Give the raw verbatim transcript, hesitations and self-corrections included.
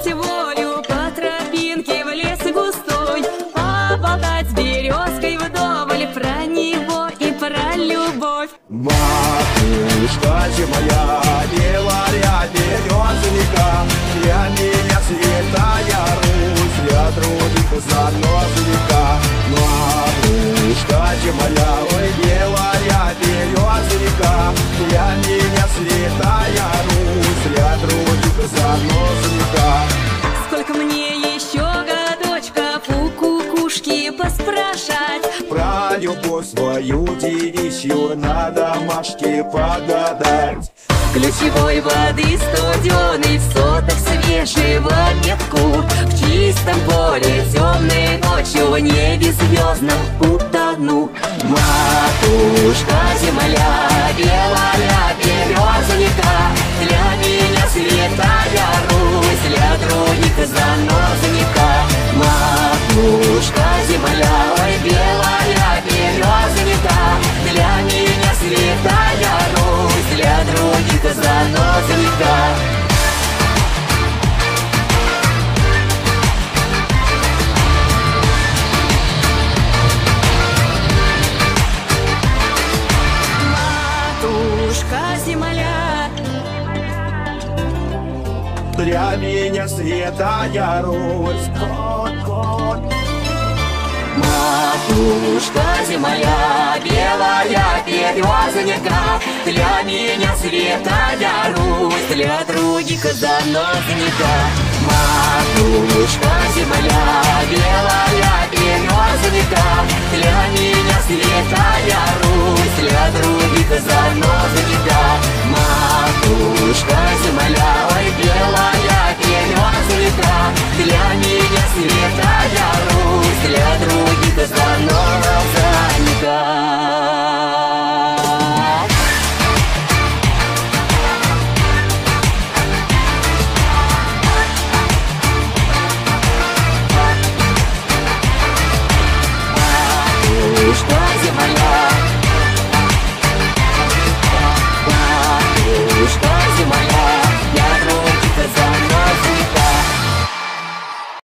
дать волю по тропинке в лес густой, поболтать с березкой вдоволь про него и про любовь. Матушка же моя, белая березовика, для меня святая Русь, для других занозовика. Матушка же моя, ой, белая березовика, для меня святая Русь, для других занозовика. Сколько мне еще годочков у кукушки поспрашать Про любовь свою девичью на домашке погадать. ключевой воды студеной, в сотах свежего метку, в чистом поле темной ночью, в небе звездном утону. Матушка земля, белая березовика, для меня святая Русь, для других занозовика. Матушка земля, ой, белая березовика, для меня святая Русь, для других занозовика. Матушка земля, для меня святая Русь. Кот, кот. матушка земля, белая березовика, для меня святая Русь, для других занозовика. Матушка земля, белая березовика,